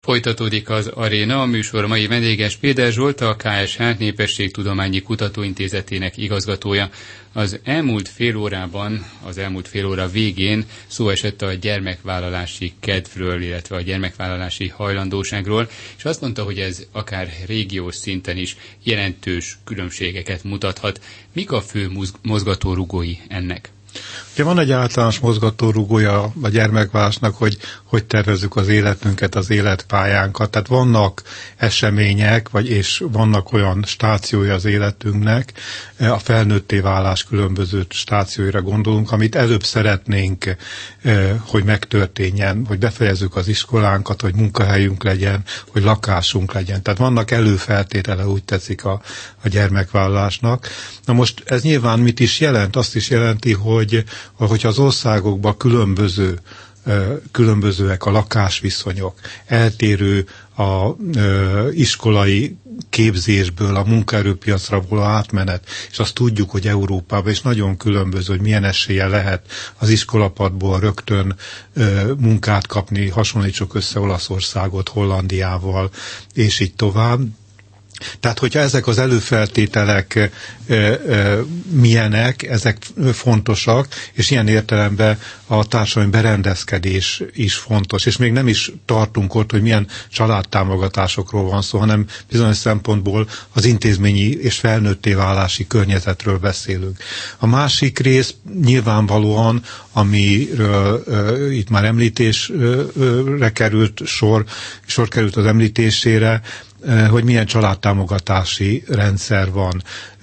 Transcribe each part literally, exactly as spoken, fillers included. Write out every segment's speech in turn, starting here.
Folytatódik az Aréna, a műsor mai vendége Spéder Zsolt, a ká es há Népességtudományi Kutatóintézetének igazgatója. Az elmúlt fél órában, az elmúlt fél óra végén szó esett a gyermekvállalási kedvről, illetve a gyermekvállalási hajlandóságról, és azt mondta, hogy ez akár régiós szinten is jelentős különbségeket mutathat. Mik a fő mozgatórugói ennek? Ugye van egy általános mozgatórugója a gyermekvállalásnak, hogy hogy tervezzük az életünket, az életpályánkat. Tehát vannak események, vagy és vannak olyan stációi az életünknek, a felnőtté válás különböző stációira gondolunk, amit előbb szeretnénk, hogy megtörténjen, hogy befejezzük az iskolánkat, hogy munkahelyünk legyen, hogy lakásunk legyen. Tehát vannak előfeltétele, úgy tetszik a, a gyermekvállalásnak. Na most ez nyilván mit is jelent? Azt is jelenti, hogy hogyha az országokban különböző, különbözőek a lakásviszonyok, eltérő a iskolai képzésből a munkaerőpiacra való átmenet, és azt tudjuk, hogy Európában is nagyon különböző, hogy milyen esélye lehet az iskolapadból rögtön munkát kapni, hasonlítsuk össze Olaszországot Hollandiával, és így tovább. Tehát, hogyha ezek az előfeltételek e, e, milyenek, ezek fontosak, és ilyen értelemben a társadalmi berendezkedés is fontos, és még nem is tartunk ott, hogy milyen családtámogatásokról van szó, hanem bizonyos szempontból az intézményi és felnőtté válási környezetről beszélünk. A másik rész nyilvánvalóan, amiről e, itt már említésre került sor, sor került az említésére, hogy milyen családtámogatási rendszer van.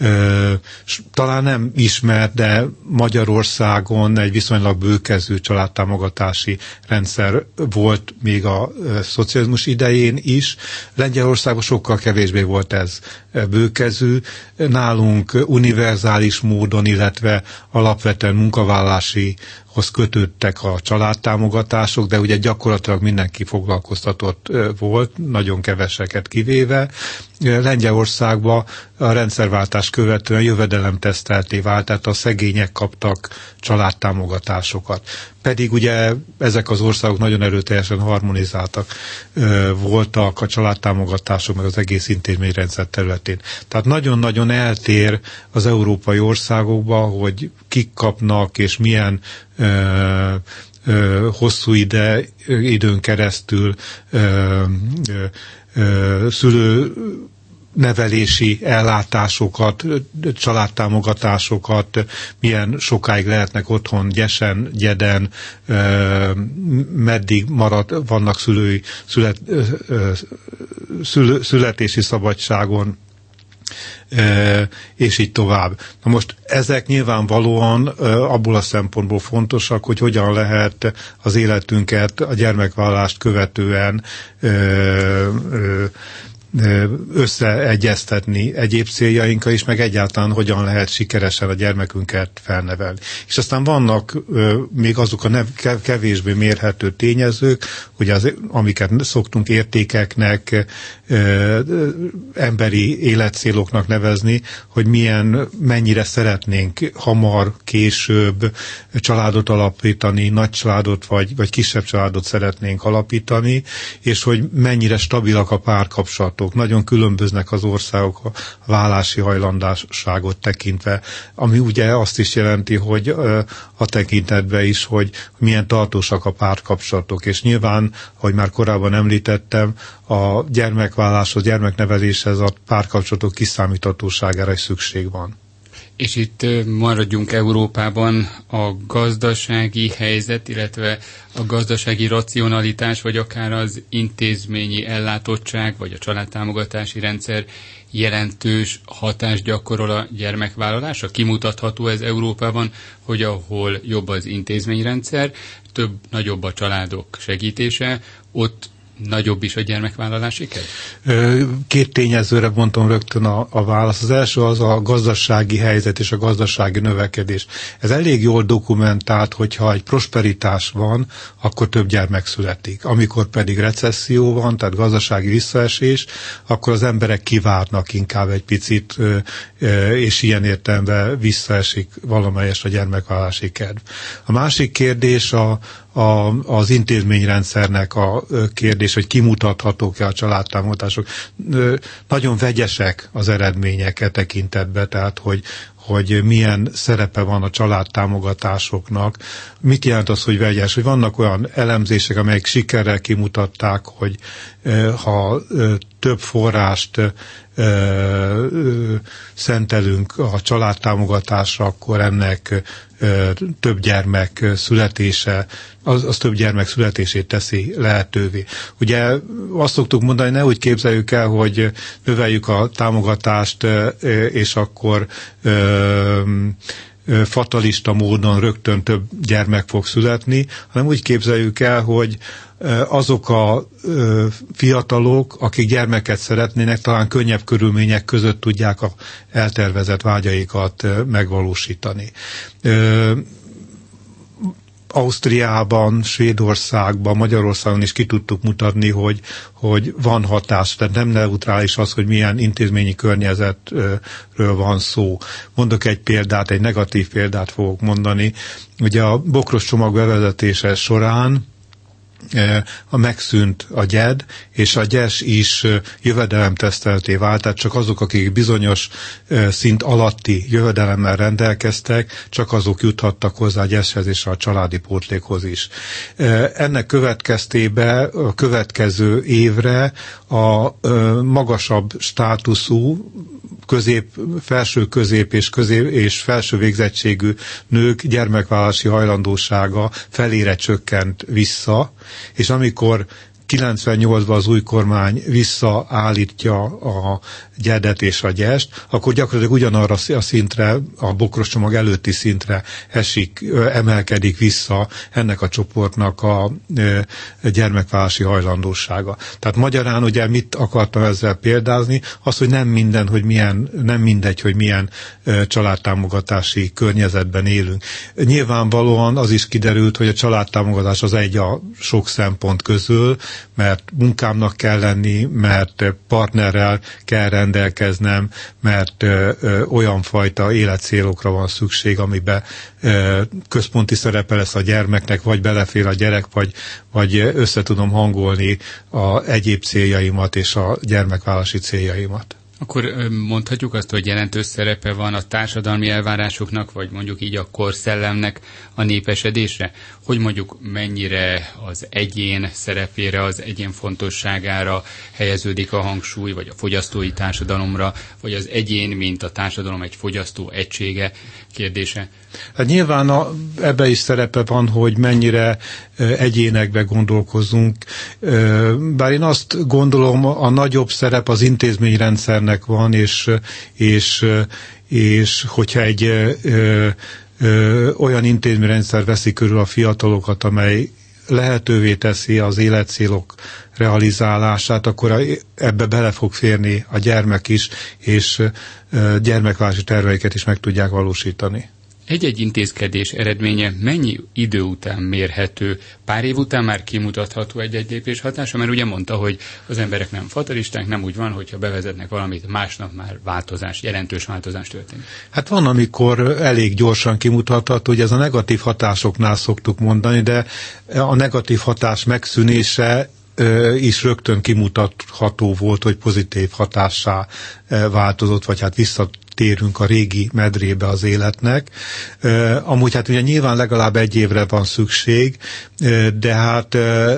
Talán nem ismert, de Magyarországon egy viszonylag bőkezű családtámogatási rendszer volt még a szocializmus idején is. Lengyelországban sokkal kevésbé volt ez bőkezű. Nálunk univerzális módon, illetve alapvetően munkavállalási hoz kötődtek a családtámogatások, de ugye gyakorlatilag mindenki foglalkoztatott volt, nagyon keveseket kivéve. Lengyelországban a rendszerváltás követően jövedelemtesztelté vált, tehát a szegények kaptak családtámogatásokat. Pedig ugye ezek az országok nagyon erőteljesen harmonizáltak voltak a családtámogatások, meg az egész intézményrendszer területén. Tehát nagyon-nagyon eltér az európai országokban, hogy kik kapnak, és milyen ö, ö, hosszú ide, időn keresztül ö, ö, ö, szülő nevelési ellátásokat, családtámogatásokat, milyen sokáig lehetnek otthon gyesen, gyeden, meddig marad, vannak szülői, szület, szül, születési szabadságon, és így tovább. Na most ezek nyilvánvalóan abból a szempontból fontosak, hogy hogyan lehet az életünket a gyermekvállalást követően összeegyeztetni egyéb céljainkkal is, meg egyáltalán hogyan lehet sikeresen a gyermekünket felnevelni. És aztán vannak ö, még azok a nev, kevésbé mérhető tényezők, ugye az, amiket szoktunk értékeknek, ö, ö, emberi életcéloknak nevezni, hogy milyen, mennyire szeretnénk hamar, később családot alapítani, nagy családot vagy, vagy kisebb családot szeretnénk alapítani, és hogy mennyire stabilak a párkapcsolatok. Nagyon különböznek az országok a vállási hajlandóságot tekintve, ami ugye azt is jelenti, hogy a tekintetben is, hogy milyen tartósak a párkapcsolatok, és nyilván, ahogy már korábban említettem, a gyermekválláshoz, gyermekneveléshez a párkapcsolatok kiszámíthatóságára is szükség van. És itt maradjunk Európában, a gazdasági helyzet, illetve a gazdasági racionalitás, vagy akár az intézményi ellátottság, vagy a családtámogatási rendszer jelentős hatást gyakorol a gyermekvállalásra. Kimutatható ez Európában, hogy ahol jobb az intézményrendszer, több, nagyobb a családok segítése, ott nagyobb is a gyermekvállalási kedv? Két tényezőre mondtam rögtön a, a válasz. Az első az a gazdasági helyzet és a gazdasági növekedés. Ez elég jól dokumentált, hogyha egy prosperitás van, akkor több gyermek születik. Amikor pedig recesszió van, tehát gazdasági visszaesés, akkor az emberek kivárnak inkább egy picit, és ilyen értelemben visszaesik valamelyest a gyermekvállalási kedv. A másik kérdés a a, az intézményrendszernek a kérdés, hogy kimutathatók-e a családtámogatások. Nagyon vegyesek az eredmények e tekintetben, tehát hogy hogy milyen szerepe van a családtámogatásoknak. Mit jelent az, hogy vegyes? Hogy vannak olyan elemzések, amelyek sikerrel kimutatták, hogy ha több forrást szentelünk a családtámogatásra, akkor ennek több gyermek születése, az, az több gyermek születését teszi lehetővé. Ugye azt szoktuk mondani, ne úgy képzeljük el, hogy növeljük a támogatást, és akkor fatalista módon rögtön több gyermek fog születni, hanem úgy képzeljük el, hogy azok a fiatalok, akik gyermeket szeretnének, talán könnyebb körülmények között tudják a eltervezett vágyaikat megvalósítani. Ausztriában, Svédországban, Magyarországon is ki tudtuk mutatni, hogy, hogy van hatás, tehát nem neutrális az, hogy milyen intézményi környezetről van szó. Mondok egy példát, egy negatív példát fogok mondani. Ugye a bokros csomag bevezetése során a megszűnt a gyed, és a gyes is jövedelemtesztelté vált, tehát csak azok, akik bizonyos szint alatti jövedelemmel rendelkeztek, csak azok juthattak hozzá a gyeshez és a családi pótlékhoz is. Ennek következtében a következő évre a magasabb státuszú, közép, felső közép és, közép és felső végzettségű nők gyermekvállalási hajlandósága felére csökkent vissza, és amikor kilencvennyolcban az új kormány visszaállítja a gyedet és a gyest, akkor gyakorlatilag ugyanarra a szintre, a bokros csomag előtti szintre esik, emelkedik vissza ennek a csoportnak a gyermekvállalási hajlandósága. Tehát magyarán ugye mit akartam ezzel példázni? Az, hogy nem minden, hogy milyen, nem mindegy, hogy milyen családtámogatási környezetben élünk. Nyilvánvalóan az is kiderült, hogy a családtámogatás az egy a sok szempont közül, mert munkámnak kell lenni, mert partnerrel kell rendelkeznem, mert ö, ö, olyan fajta életcélokra van szükség, amiben ö, központi szerepe lesz a gyermeknek, vagy belefér a gyerek, vagy, vagy össze tudom hangolni a egyéb céljaimat és a gyermekvállalási céljaimat. Akkor mondhatjuk azt, hogy jelentős szerepe van a társadalmi elvárásoknak, vagy mondjuk így a korszellemnek a népesedésre? Hogy mondjuk mennyire az egyén szerepére, az egyén fontosságára helyeződik a hangsúly, vagy a fogyasztói társadalomra, vagy az egyén, mint a társadalom egy fogyasztó egysége kérdése? Hát nyilván a, ebbe is szerepe van, hogy mennyire egyénekbe gondolkozunk. Bár én azt gondolom, a nagyobb szerep az intézményrendszernek van, és, és, és hogyha egy ö, ö, olyan intézményrendszer veszi körül a fiatalokat, amely lehetővé teszi az életcélok realizálását, akkor ebbe bele fog férni a gyermek is, és gyermekvállalási terveiket is meg tudják valósítani. Egy-egy intézkedés eredménye mennyi idő után mérhető? Pár év után már kimutatható egy-egy lépés hatása? Mert ugye mondta, hogy az emberek nem fatalisták, nem úgy van, hogyha bevezetnek valamit, másnap már változás, jelentős változás történik. Hát van, amikor elég gyorsan kimutatható, hogy ez a negatív hatásoknál szoktuk mondani, de a negatív hatás megszűnése is rögtön kimutatható volt, hogy pozitív hatássá változott, vagy hát visszatérünk a régi medrébe az életnek. Amúgy hát ugye nyilván legalább egy évre van szükség, de hát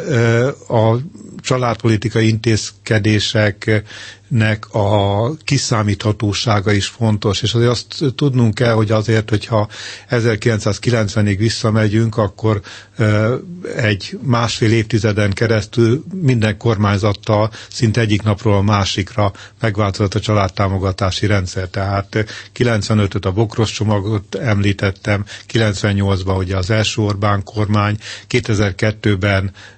a családpolitikai intézkedéseknek a kiszámíthatósága is fontos, és azért azt tudnunk kell, hogy azért, hogyha ezerkilencszázkilencvenig visszamegyünk, akkor egy másfél évtizeden keresztül minden kormányzattal szinte egyik napról a másikra megváltozott a családtámogatási rendszer. Tehát kilencvenötöt a bokros csomagot említettem, kilencvennyolcban ugye az első Orbán kormány, kétezer-kettőben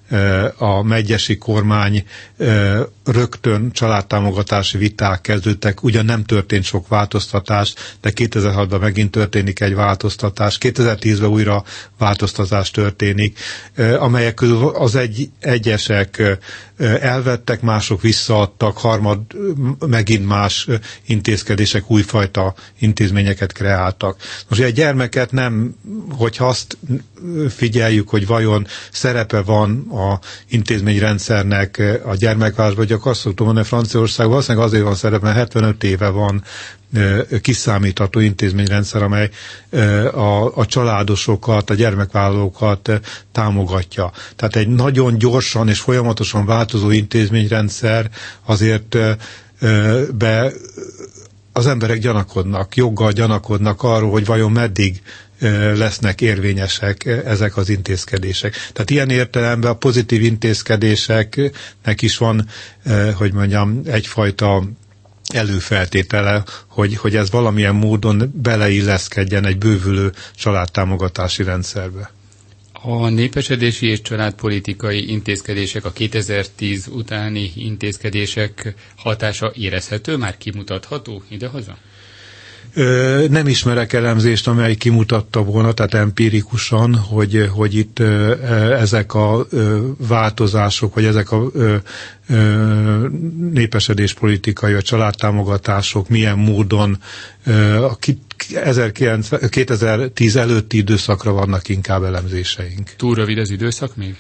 a megyesi kormány rögtön családtámogatási viták kezdődtek, ugyan nem történt sok változtatás, de kétezer-hatban megint történik egy változtatás, kétezer-tízben újra változtatás történik, amelyek közül az egy, egyesek elvettek, mások visszaadtak, harmad megint más intézkedések, újfajta intézményeket kreáltak. Most egy gyermeket nem, hogyha azt figyeljük, hogy vajon szerepe van a intézményrendszernek a gyermekvállalásban, vagy azt szoktam mondani, Franciaországban valószínűleg azért van szerepe, mert hetvenöt éve van kiszámítható intézményrendszer, amely a, a családosokat, a gyermekvállalókat támogatja. Tehát egy nagyon gyorsan és folyamatosan változó intézményrendszer azért be az emberek gyanakodnak, joggal gyanakodnak arról, hogy vajon meddig lesznek érvényesek ezek az intézkedések. Tehát ilyen értelemben a pozitív intézkedéseknek is van, hogy mondjam, egyfajta előfeltétele, hogy, hogy ez valamilyen módon beleilleszkedjen egy bővülő családtámogatási rendszerbe. A népesedési és családpolitikai intézkedések, a kétezer-tíz utáni intézkedések hatása érezhető, már kimutatható idehaza? Ö, nem ismerek elemzést, amely kimutatta volna, tehát empirikusan, hogy, hogy itt ö, ezek a ö, változások, vagy ezek a ö, ö, népesedéspolitikai, vagy családtámogatások milyen módon ö, a kétezer-tíz előtti időszakra vannak inkább elemzéseink. Túl rövid az időszak még?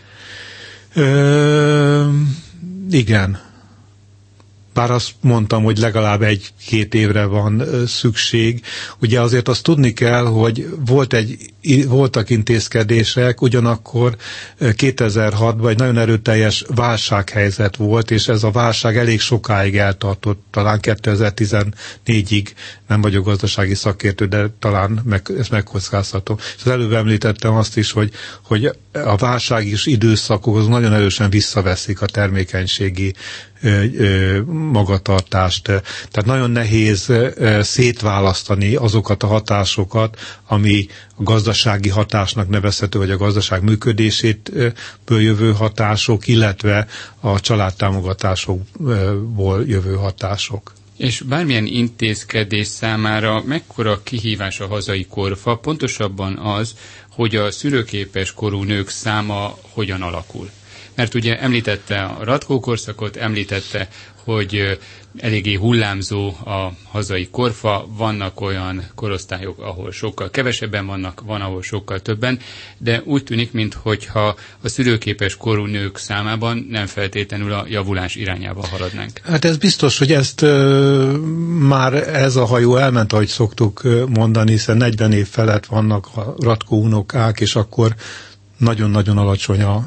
Ö, igen. Bár azt mondtam, hogy legalább egy-két évre van szükség. Ugye azért azt tudni kell, hogy volt egy, voltak intézkedések, ugyanakkor kétezer-hatban egy nagyon erőteljes válsághelyzet volt, és ez a válság elég sokáig eltartott, talán kétezer-tizennégyig, nem vagyok gazdasági szakértő, de talán meg, ezt megkockáztatom. És az előbb említettem azt is, hogy, hogy a válságos időszakokhoz nagyon erősen visszaveszik a termékenységi magatartást. Tehát nagyon nehéz szétválasztani azokat a hatásokat, ami a gazdasági hatásnak nevezhető, vagy a gazdaság működéséből jövő hatások, illetve a családtámogatásokból jövő hatások. És bármilyen intézkedés számára mekkora kihívás a hazai korfa, pontosabban az, hogy a szülőképes korú nők száma hogyan alakul. Mert ugye említette a ratkókorszakot, említette, hogy eléggé hullámzó a hazai korfa, vannak olyan korosztályok, ahol sokkal kevesebben vannak, van, ahol sokkal többen, de úgy tűnik, minthogyha a szülőképes korú nők számában nem feltétlenül a javulás irányába haladnánk. Hát ez biztos, hogy ezt uh, már ez a hajó elment, ahogy szoktuk mondani, hiszen negyven év felett vannak a ratkó unokák, és akkor nagyon-nagyon alacsony a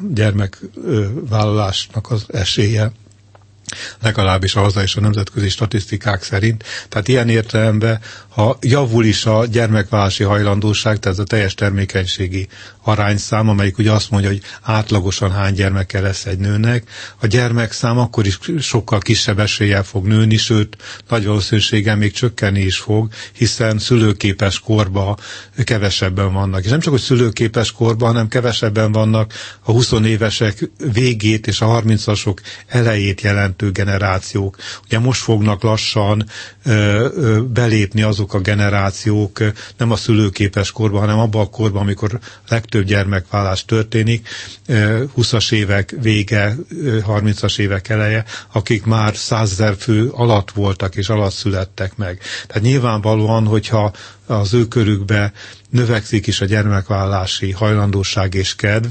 gyermekvállalásnak az esélye, legalábbis a hazai és a nemzetközi statisztikák szerint. Tehát ilyen értelemben, ha javul is a gyermekvállalási hajlandóság, tehát ez a teljes termékenységi arányszám, amelyik ugye azt mondja, hogy átlagosan hány gyermeke lesz egy nőnek, a gyermekszám akkor is sokkal kisebb eséllyel fog nőni, sőt, nagy valószínűséggel még csökkenni is fog, hiszen szülőképes korban kevesebben vannak. És nem csak, hogy szülőképes korban, hanem kevesebben vannak a huszonévesek végét és a harmincasok elejét jelentő generációk. Ugye most fognak lassan ö, ö, belépni azok a generációk, nem a szülőképes korban, hanem abban a korban, amikor legtöbb gyermekvállás történik, húszas évek vége, harmincas évek eleje, akik már százezer fő alatt voltak és alatt születtek meg. Tehát nyilvánvalóan, hogyha az ő körükbe növekszik is a gyermekvállalási hajlandóság és kedv,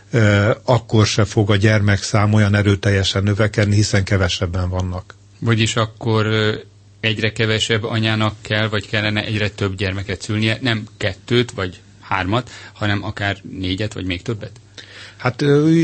akkor se fog a gyermekszám olyan erőteljesen növekedni, hiszen kevesebben vannak. Vagyis akkor egyre kevesebb anyának kell, vagy kellene egyre több gyermeket szülnie, nem kettőt, vagy hármat, hanem akár négyet, vagy még többet? Hát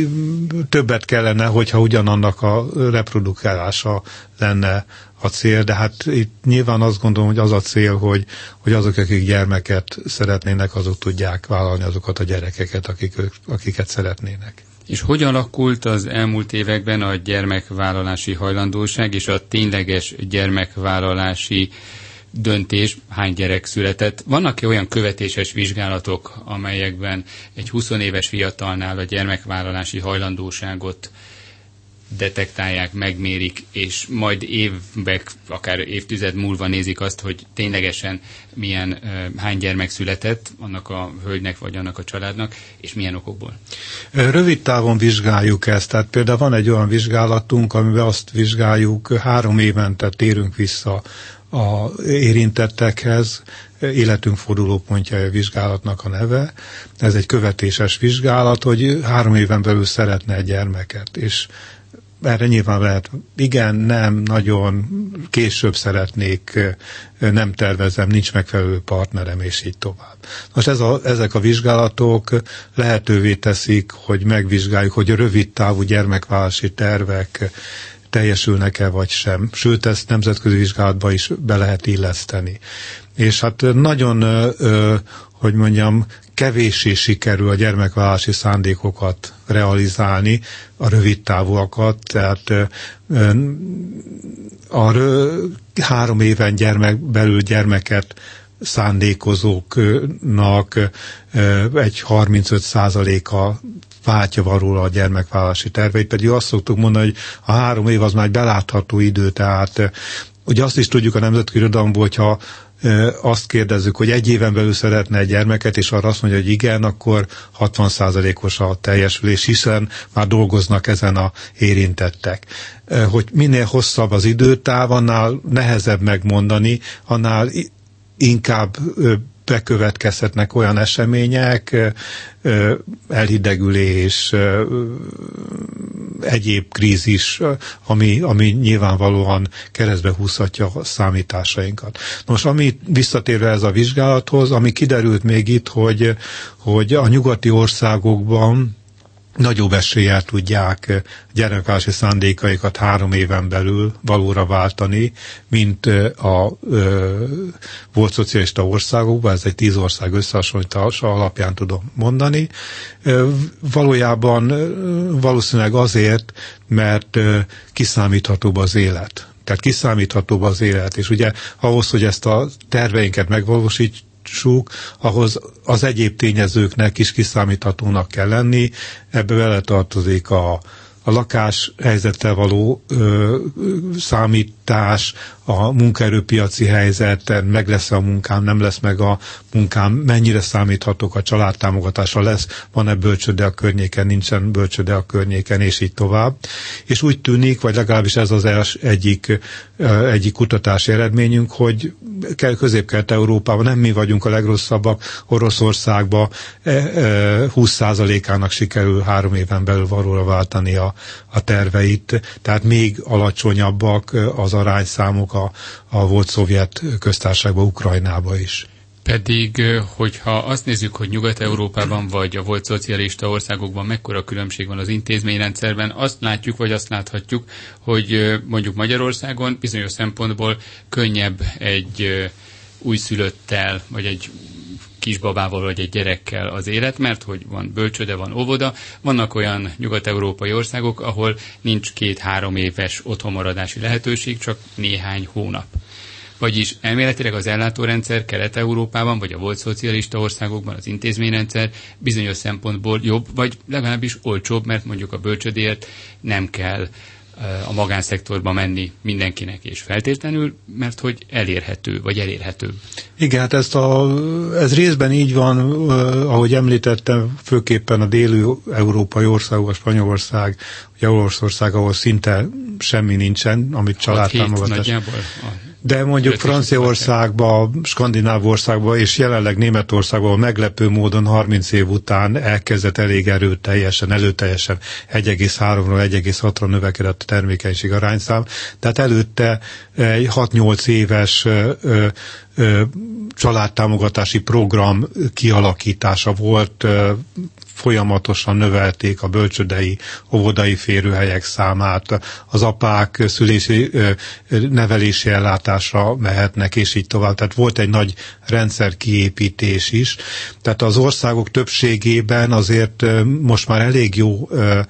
többet kellene, hogyha ugyanannak a reprodukálása lenne a cél, de hát itt nyilván azt gondolom, hogy az a cél, hogy, hogy azok, akik gyermeket szeretnének, azok tudják vállalni azokat a gyerekeket, akik, akiket szeretnének. És hogy alakult az elmúlt években a gyermekvállalási hajlandóság és a tényleges gyermekvállalási döntés, hány gyerek született. Vannak-e olyan követéses vizsgálatok, amelyekben egy húsz éves fiatalnál a gyermekvállalási hajlandóságot detektálják, megmérik, és majd évek, akár évtized múlva nézik azt, hogy ténylegesen milyen, hány gyermek született annak a hölgynek, vagy annak a családnak, és milyen okokból? Rövid távon vizsgáljuk ezt, tehát például van egy olyan vizsgálatunk, amiben azt vizsgáljuk, három évente térünk vissza az érintettekhez, életünk fordulópontja a vizsgálatnak a neve. Ez egy követéses vizsgálat, hogy három éven belül szeretne egy gyermeket, és erre nyilván lehet, igen, nem, nagyon, később szeretnék, nem tervezem, nincs megfelelő partnerem, és így tovább. Most ez a, ezek a vizsgálatok lehetővé teszik, hogy megvizsgáljuk, hogy a rövid távú gyermekvállalási tervek teljesülnek-e vagy sem. Sőt, ezt nemzetközi vizsgálatba is be lehet illeszteni. És hát nagyon, hogy mondjam, kevéssé sikerül a gyermekvállalási szándékokat realizálni, a rövid távúakat, tehát a három éven gyermek, belül gyermeket szándékozóknak egy harmincöt százaléka váltja valóra a gyermekvállalási terveit, pedig azt szoktuk mondani, hogy a három év az már egy belátható idő, tehát ugye azt is tudjuk a nemzetközi irodalomból, hogyha azt kérdezzük, hogy egy éven belül szeretne egy gyermeket, és arra azt mondja, hogy igen, akkor hatvan százalékos a teljesülés, hiszen már dolgoznak ezen a érintettek. Hogy minél hosszabb az időtáv, annál nehezebb megmondani, annál inkább bekövetkezhetnek olyan események, elhidegülés, egyéb krízis, ami, ami nyilvánvalóan keresztbe húzhatja a számításainkat. Most, ami visszatérve ez a vizsgálathoz, ami kiderült még itt, hogy, hogy a nyugati országokban nagyobb eséllyel tudják gyermekvállalási szándékaikat három éven belül valóra váltani, mint a ö, volt szocialista országokban, ez egy tíz ország összehasonlítása alapján tudom mondani. Ö, valójában valószínűleg azért, mert ö, kiszámíthatóbb az élet. Tehát kiszámíthatóbb az élet, és ugye ahhoz, hogy ezt a terveinket megvalósítsuk, ahhoz az egyéb tényezőknek is kiszámíthatónak kell lenni. Ebbe bele tartozik a, a lakás helyzettel való ö, számítás, a munkaerőpiaci helyzet, meg lesz a munkám, nem lesz meg a munkám, mennyire számíthatok a családtámogatásra, lesz, van-e bölcsőde a környéken, nincsen bölcsőde a környéken, és így tovább. És úgy tűnik, vagy legalábbis ez az els, egyik, egyik kutatási eredményünk, hogy Közép-Kelet-Európában nem mi vagyunk a legrosszabbak, Oroszországban húsz százalékának sikerül három éven belül valóra váltani a, a terveit, tehát még alacsonyabbak az arányszámok a, a volt szovjet köztársaságban, Ukrajnában is. Pedig, hogyha azt nézzük, hogy Nyugat-Európában vagy a volt szocialista országokban mekkora különbség van az intézményrendszerben, azt látjuk, vagy azt láthatjuk, hogy mondjuk Magyarországon bizonyos szempontból könnyebb egy újszülöttel, vagy egy kisbabával, vagy egy gyerekkel az élet, mert hogy van bölcsőde, van óvoda. Vannak olyan nyugat-európai országok, ahol nincs két-három éves otthonmaradási lehetőség, csak néhány hónap. Vagyis elméletileg az ellátórendszer Kelet-Európában, vagy a volt szocialista országokban az intézményrendszer bizonyos szempontból jobb, vagy legalábbis olcsóbb, mert mondjuk a bölcsödéért nem kell a magánszektorba menni mindenkinek, és feltétlenül, mert hogy elérhető, vagy elérhetőbb. Igen, hát ezt a, ez részben így van, ahogy említettem, főképpen a déli-európai országok, a Spanyolország, ugye Oroszország, ahol szinte semmi nincsen, amit családtámogatás. De mondjuk Franciaországban, Skandináv országban és jelenleg Németországban meglepő módon harminc év után elkezdett elég erőteljesen, előteljesen egy egész háromról egy egész hatra növekedett a termékenység arányszám. Tehát előtte egy hat-nyolc éves ö, ö, családtámogatási program kialakítása volt, ö, folyamatosan növelték a bölcsődei, óvodai férőhelyek számát, az apák szülési, nevelési ellátásra mehetnek, és így tovább. Tehát volt egy nagy rendszerkiépítés is. Tehát az országok többségében azért most már elég jó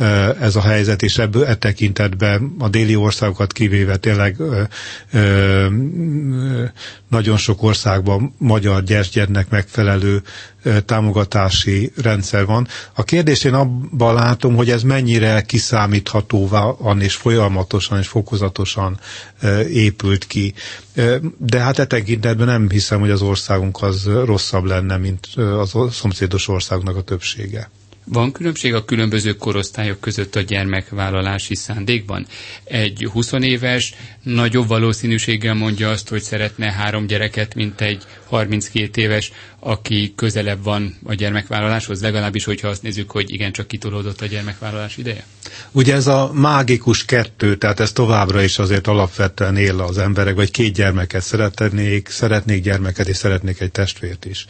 ez a helyzet, és ebből e tekintetben a déli országokat kivéve tényleg ö, ö, nagyon sok országban magyar gyergyednek megfelelő ö, támogatási rendszer van. A kérdés én abban látom, hogy ez mennyire kiszámíthatóvá van, és folyamatosan és fokozatosan ö, épült ki. Ö, de hát e tekintetben nem hiszem, hogy az országunk az rosszabb lenne, mint az szomszédos országnak a többsége. Van különbség a különböző korosztályok között a gyermekvállalási szándékban? Egy huszonéves nagyobb valószínűséggel mondja azt, hogy szeretne három gyereket, mint egy harminckét éves, aki közelebb van a gyermekvállaláshoz, legalábbis, hogyha azt nézzük, hogy igencsak kitolódott a gyermekvállalás ideje? Ugye ez a mágikus kettő, tehát ez továbbra is azért alapvetően él az emberek, vagy két gyermeket szeretnék, szeretnék gyermeket, és szeretnék egy testvért is.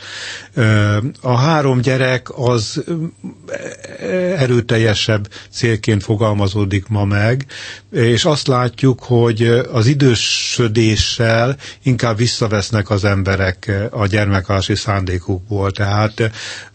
A három gyerek az erőteljesebb célként fogalmazódik ma meg, és azt látjuk, hogy az idősödéssel inkább visszavesznek az emberek a gyermekvállalási szándékukból. Tehát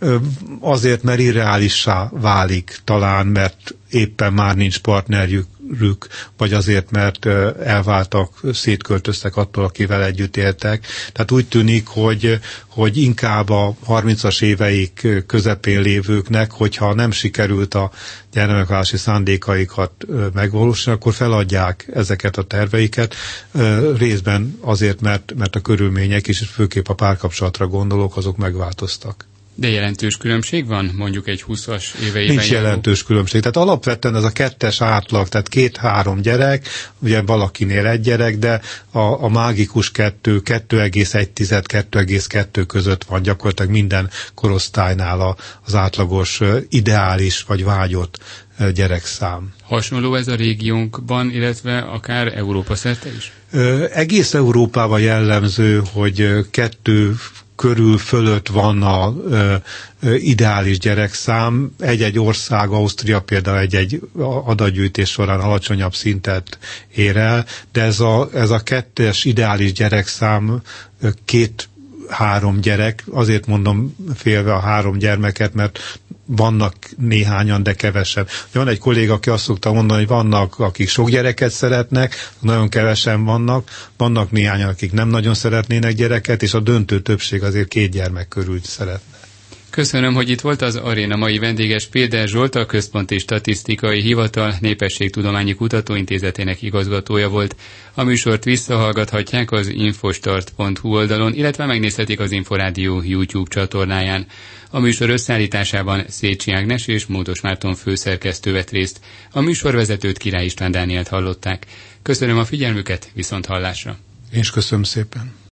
azért, mert irreálissá válik talán, mert éppen már nincs partnerjük, vagy azért, mert elváltak, szétköltöztek attól, akivel együtt éltek. Tehát úgy tűnik, hogy, hogy inkább a harmincas éveik közepén lévőknek, hogyha nem sikerült a gyermekvállalási szándékaikat megvalósítani, akkor feladják ezeket a terveiket, részben azért, mert, mert a körülmények, és főképp a párkapcsolatra gondolok, azok megváltoztak. De jelentős különbség van, mondjuk egy húszas éveiben? Nincs jelentős különbség. Tehát alapvetően ez a kettes átlag, tehát két-három gyerek, ugye valakinél egy gyerek, de a, a mágikus kettő, kettő egész egy tized, kettő egész kettő között van gyakorlatilag minden korosztálynál az átlagos, ideális vagy vágyott gyerekszám. Hasonló ez a régiónkban, illetve akár Európa szerte is? Ö, egész Európában jellemző, hogy kettő körül fölött van a ö, ö, ideális gyerekszám. Egy-egy ország, Ausztria például egy-egy adatgyűjtés során alacsonyabb szintet ér el, de ez a, ez a kettes ideális gyerekszám két három gyerek, azért mondom félve a három gyermeket, mert vannak néhányan, de kevesebb. Van egy kolléga, aki azt szokta mondani, hogy vannak, akik sok gyereket szeretnek, nagyon kevesen vannak, vannak néhányan, akik nem nagyon szeretnének gyereket, és a döntő többség azért két gyermek körül szeretne. Köszönöm, hogy itt volt az Aréna mai vendéges. Péter Zsolt, a Központi Statisztikai Hivatal Népességtudományi Kutatóintézetének igazgatója volt. A műsort visszahallgathatják az infostart pont hu oldalon, illetve megnézhetik az Inforádió YouTube csatornáján. A műsor összeállításában Szécsi Ágnes és Módos Márton főszerkesztő vett részt. A műsorvezetőt Király István Dánielt hallották. Köszönöm a figyelmüket, viszont hallásra. Én is köszönöm szépen.